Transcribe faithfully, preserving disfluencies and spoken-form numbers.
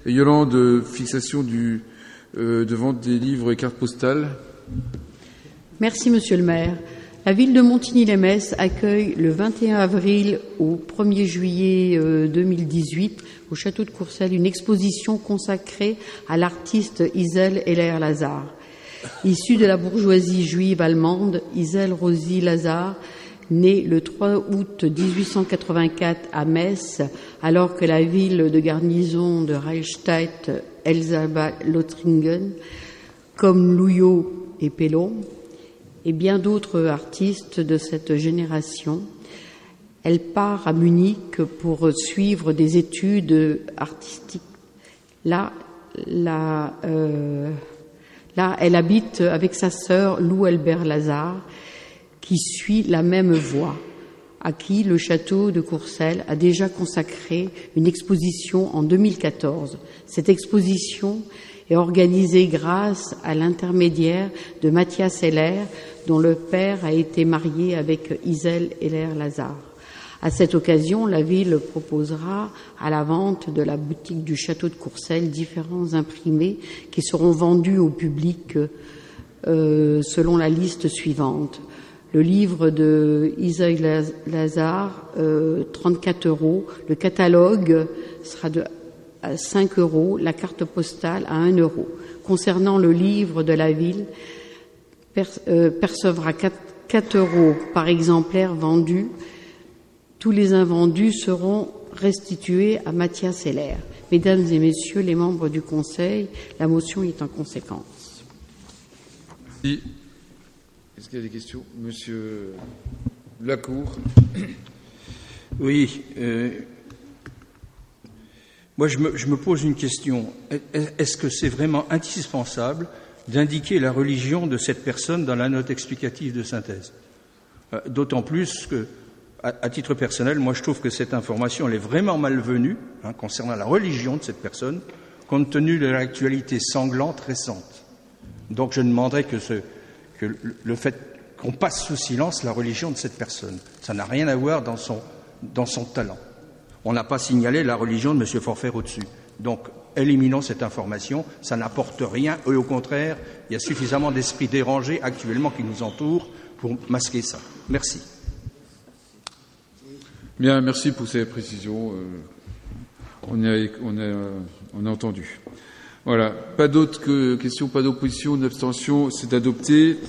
Yolande, fixation du, euh, de vente des livres et cartes postales. Merci, Monsieur le maire. La ville de Montigny-lès-Metz accueille le vingt et un avril au premier juillet deux mille dix-huit au château de Courcelles une exposition consacrée à l'artiste Isel Heller-Lazare. Issue de la bourgeoisie juive allemande, Isel Rosie Lazare, née le trois août dix-huit cent quatre-vingt-quatre à Metz, alors que la ville de garnison de Reichstadt, Elsabat-Lothringen, comme Louillot et Pellon, et bien d'autres artistes de cette génération. Elle part à Munich pour suivre des études artistiques. Là, là, euh, là elle habite avec sa sœur Lou Albert Lazare, qui suit la même voie, à qui le château de Courcelles a déjà consacré une exposition en deux mille quatorze. Cette exposition est organisée grâce à l'intermédiaire de Mathias Heller, dont le père a été marié avec Isel Heller-Lazare. À cette occasion, la ville proposera à la vente de la boutique du château de Courcelles différents imprimés qui seront vendus au public euh, selon la liste suivante. Le livre de Isel Lazare, euh, trente-quatre euros. Le catalogue sera de à cinq euros. La carte postale à un euro. Concernant le livre de la ville, per, euh, percevra quatre euros par exemplaire vendu. Tous les invendus seront restitués à Mathias Heller. Mesdames et messieurs les membres du Conseil, la motion est en conséquence. Merci. Est-ce qu'il y a des questions? Monsieur Lacour. Oui. Euh, moi, je me, je me pose une question. Est-ce que c'est vraiment indispensable d'indiquer la religion de cette personne dans la note explicative de synthèse? euh, D'autant plus que, à, à titre personnel, moi, je trouve que cette information elle est vraiment malvenue hein, concernant la religion de cette personne, compte tenu de l'actualité sanglante récente. Donc, je demanderais que ce que le fait qu'on passe sous silence la religion de cette personne. Ça n'a rien à voir dans son, dans son talent. On n'a pas signalé la religion de M. Forfait au-dessus. Donc, éliminons cette information, ça n'apporte rien, et au contraire, il y a suffisamment d'esprits dérangés actuellement qui nous entourent pour masquer ça. Merci. Bien, merci pour ces précisions. Euh, on, a, on, a, on a entendu. Voilà. Pas d'autres que questions, pas d'opposition, d'abstention, c'est adopté.